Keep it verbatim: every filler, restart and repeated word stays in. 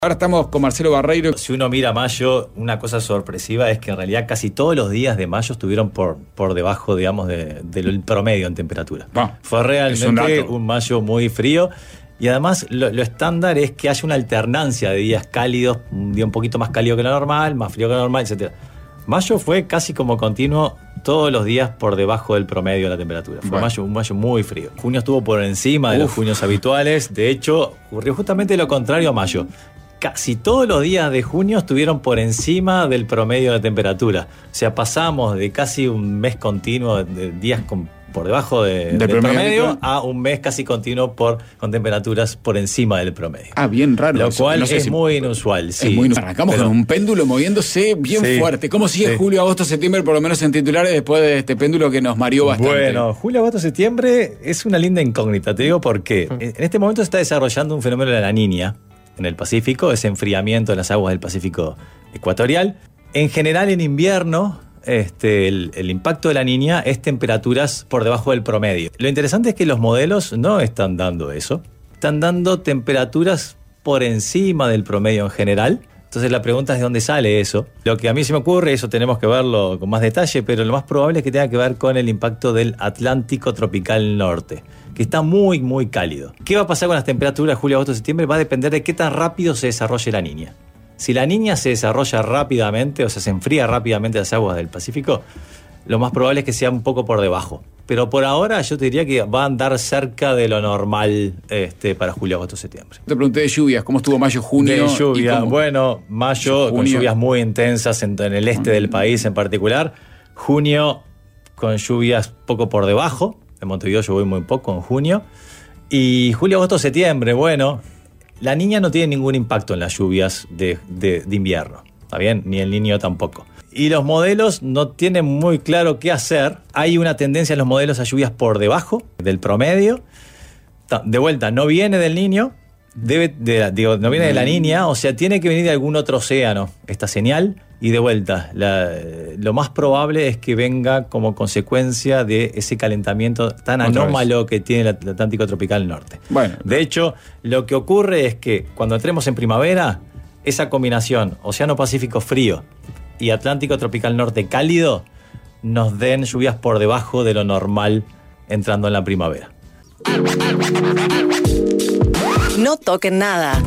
Ahora estamos con Marcelo Barreiro. Si uno mira mayo, una cosa sorpresiva es que en realidad casi todos los días de mayo estuvieron por, por debajo, digamos, de, del promedio en temperatura. Ah, Fue realmente un, un mayo muy frío. Y además lo, lo estándar es que haya una alternancia de días cálidos, un día un poquito más cálido que lo normal, más frío que lo normal, etcétera. Mayo fue casi como continuo todos los días por debajo del promedio de la temperatura. Fue bueno. mayo, un mayo muy frío. Junio estuvo por encima de Uf. los junios habituales. De hecho, ocurrió justamente lo contrario a mayo. Casi todos los días de junio estuvieron por encima del promedio de temperatura. O sea, pasamos de casi un mes continuo de días con, por debajo de, del promedio, promedio a un mes casi continuo por, con temperaturas por encima del promedio. Ah, bien raro. Lo eso. cual no sé es si muy inusual. Sí. Es muy inusual. Arrancamos pero, con un péndulo moviéndose bien sí, fuerte. ¿Cómo sigue sí. julio, agosto, septiembre, por lo menos en titulares, después de este péndulo que nos mareó bastante? Bueno, julio, agosto, septiembre es una linda incógnita. Te digo por qué. En este momento se está desarrollando un fenómeno de la Niña en el Pacífico, ese enfriamiento en las aguas del Pacífico ecuatorial. En general, en invierno, este, el, el impacto de la Niña es temperaturas por debajo del promedio. Lo interesante es que los modelos no están dando eso. Están dando temperaturas por encima del promedio en general. Entonces la pregunta es de dónde sale eso. Lo que a mí se me ocurre, eso tenemos que verlo con más detalle, pero lo más probable es que tenga que ver con el impacto del Atlántico tropical norte, que está muy, muy cálido. ¿Qué va a pasar con las temperaturas julio, agosto, septiembre? Va a depender de qué tan rápido se desarrolle la Niña. Si la Niña se desarrolla rápidamente, o sea, se enfría rápidamente las aguas del Pacífico, lo más probable es que sea un poco por debajo. Pero por ahora yo te diría que va a andar cerca de lo normal este, para julio, agosto, septiembre. Te pregunté de lluvias, ¿cómo estuvo mayo, junio? De lluvia, bueno, mayo junio. Con lluvias muy intensas en, en el este del país en particular. Junio con lluvias poco por debajo. En Montevideo llovió muy poco en junio. Y julio, agosto, septiembre, bueno, la Niña no tiene ningún impacto en las lluvias de, de, de invierno. ¿Está bien? Ni el Niño tampoco. Y los modelos no tienen muy claro qué hacer. Hay una tendencia en los modelos a lluvias por debajo del promedio. De vuelta, no viene del Niño, debe de la, digo, no viene de la Niña, o sea, tiene que venir de algún otro océano esta señal. Y de vuelta, la, lo más probable es que venga como consecuencia de ese calentamiento tan Otra anómalo vez. que tiene el Atlántico tropical norte. Bueno. De hecho, lo que ocurre es que cuando entremos en primavera, esa combinación Océano Pacífico frío y Atlántico tropical norte cálido nos den lluvias por debajo de lo normal entrando en la primavera. No toquen nada.